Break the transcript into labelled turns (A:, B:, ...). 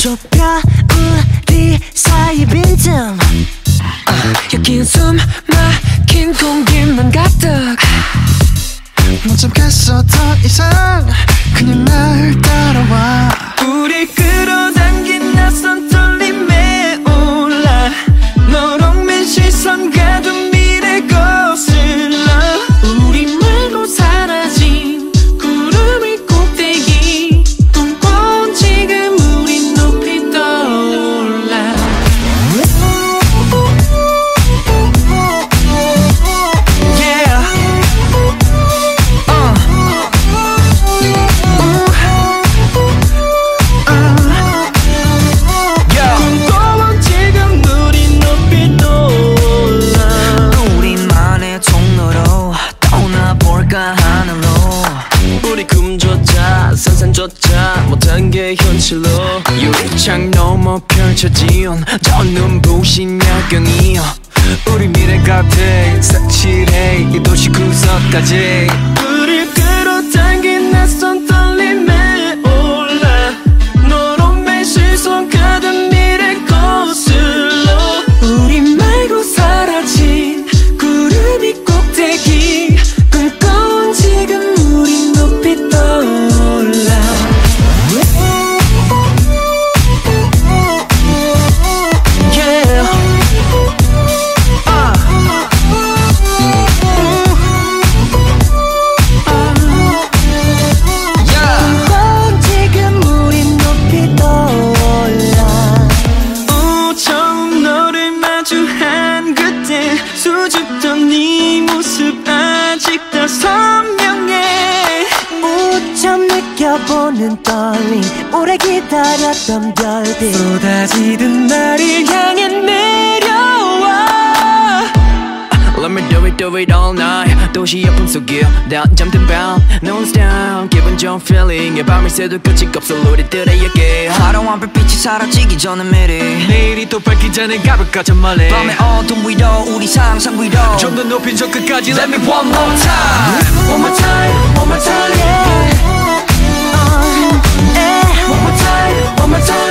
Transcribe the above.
A: 좁혀 우리 사이 빈틈
B: 여긴 숨 막힌 공기만 가득
A: 못 참겠어 더 이상 그냥 날 따라와
B: 우리 끌어당긴 낯선 떨림에 올라 너로 맨 시선 가둔 미래 거슬러 우리 말고 사라진 구름이 꼭대기 꿈꿔온 지금 우리 높이 떠올라 우리 꿈조차 상상조차 못한 게 현실로 유리창 넘어 펼쳐진 저 눈부신 야경이여 우리 미래 가득 색칠해 이 도시 구석까지 우리 끌어당긴 낯선 떨림에 올라 너로 맨 시선 가득 미래 거슬러 우리 말고 사라진 구름이 꼭대기 꿈꿔온 지금 우리 높이 떠올라 yeah. 꿈꿔온 지금 우리 높이 떠올라 처음 너를 마주한 그때 수줍던 네 모습 아직 다 선명해
A: 무참 느껴보는 떨림 오래 기다렸던 별빛
B: 쏟아지던 나를 향해 내려와 Let me do it all night 도시 예쁜 속에 난 잠든 밤 Non-stop 기분 좋은 feeling 밤을 새도 끝이 없어 우리들의 얘기
C: 화려한 불빛이 사라지기 전에 미리
B: 내일이 또 밝기 전에 가볼까 저 멀리
C: 밤의 어둠 위로 우리 상상 위로
B: 좀 더 높인 저 끝까지 Let me one more time One more time One more time
A: yeah.
B: One more time One more time